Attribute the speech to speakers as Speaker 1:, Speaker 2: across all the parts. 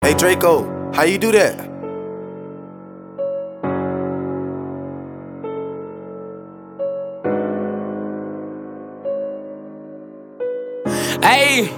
Speaker 1: Hey Draco, how you do that?
Speaker 2: Ayy,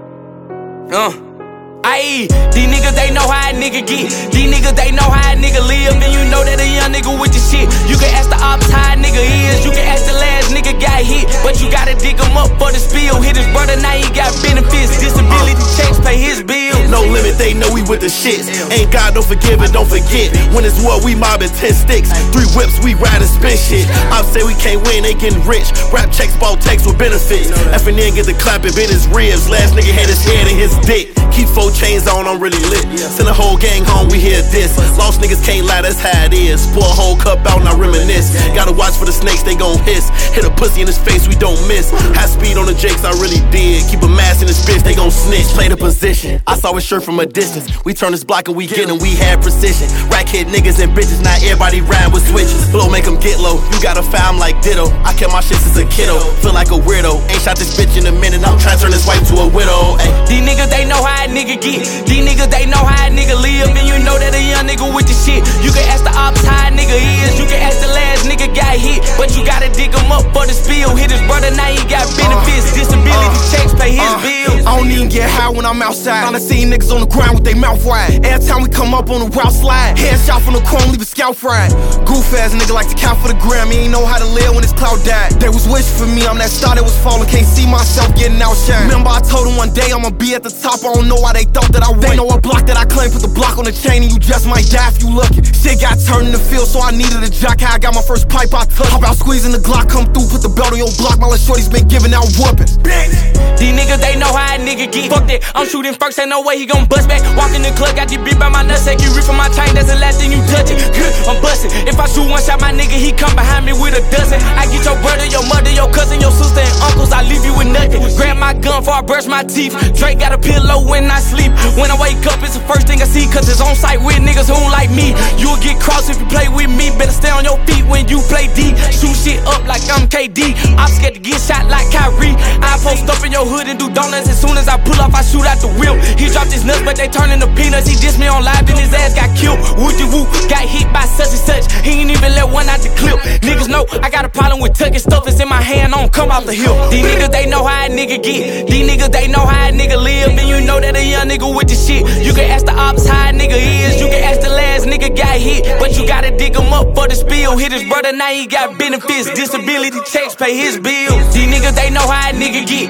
Speaker 2: ayy, these niggas, they know how a nigga get. These niggas, they know how a nigga live. And you know that a young nigga with the shit. You can ask the ops how a nigga is. You can ask the last nigga got hit. But you gotta dig him up for the spill. Hit his brother, now he got benefits. Disability checks, pay his bills.
Speaker 3: No limit, they know we with the shits. Ain't God, don't forgive and don't forget. When it's war, we mobbing 10 sticks. 3 whips, we ride and spin shit. I say we can't win, they getting rich. Rap checks, ball texts with benefits. FNN get the clap, it bit his ribs. Last nigga had his head in his dick. Keep 4 chains on, I'm really lit. Send a whole gang home, we hear this. Lost niggas can't lie, that's how it is. Pour a whole cup out and I reminisce. Gotta watch for the snakes, they gon' hiss. Hit a pussy in his face, we don't miss. High speed on the jakes, I really did. Keep a mask in his bitch, they gon' snitch. Play the position, I saw his shirt from a distance. We turn this block and we get him, we had precision. Rack hit niggas and bitches, not everybody ride with switches. Blow make him get low, you gotta file him like ditto. I kept my shit since a kiddo, feel like a weirdo. Ain't shot this bitch in a minute, I'm trying to turn this wife to a widow. Ay.
Speaker 2: These niggas, they know how a nigga get. These niggas, they know how a nigga live. And you know that a young nigga with the shit. You can ask the ops how a nigga is. You can ask the last nigga got hit. But you gotta dig him up for the spill. Hit his brother, now he got benefits. Disability checks, pay his bills.
Speaker 4: I don't even get high when I'm outside. I done seen niggas on the ground with their mouth wide. Every time we come up on the route slide, headshot from the chrome, leave a scalp fried. Goof ass nigga like to count for the gram. He ain't know how to live when his cloud died. They was wishing for me, I'm that star that was falling. Can't see myself getting outshined. Remember I told them one day I'ma be at the top. I don't know why they thought that I would. They know a block that I claim, put the block on the chain and you just might die if you lucky. Shit got turned in the field, so I needed a jock. How I got my first pipe, I touched. How about squeezing the Glock, come through, put the belt on your block. My little shorty's been giving out whoopings.
Speaker 2: These niggas, they know how a nigga get. Fuck that, I'm shooting first, ain't no way he gon' bust back. Walk in the club, got this bitch by my nutsack. You reach for my chain, that's the last thing you touch it. I'm bustin'. If I shoot one shot, my nigga, he come behind me with a dozen. I get your brother, your mother, your cousin, your sister, and uncles. I leave you with nothing. Grab my gun before I brush my teeth. Drake got a pillow when I sleep. When I wake up, it's the first thing I see. Cause it's on site with niggas who don't like me. You'll get crossed if you play with me. Better stay on your feet when you play D. Shoot shit up like I'm KD. I'm scared to get shot like Kyrie. I post up in your hood and do donuts. As soon as I pull off, I shoot out the whip. He dropped his nuts, but they turn into peanuts. He dissed me on live and his ass got killed. Woody woo, got hit by such and such. He ain't even let one out the clip. Niggas know I got a problem with tucking stuff that's in my hand. I don't come off the hill. These niggas, they know how a nigga get. These niggas, they know how a nigga live. And you know that a young nigga with the shit. You can ask the ops how a nigga is. You can ask the last nigga got hit. But you gotta dig him up for the spill. Hit his brother, now he got benefits. Disability checks, pay his bills. These niggas, they know how a nigga get.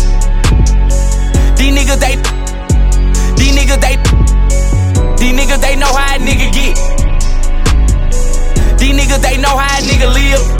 Speaker 2: These niggas, they know how a nigga get. These niggas, they know how a nigga live.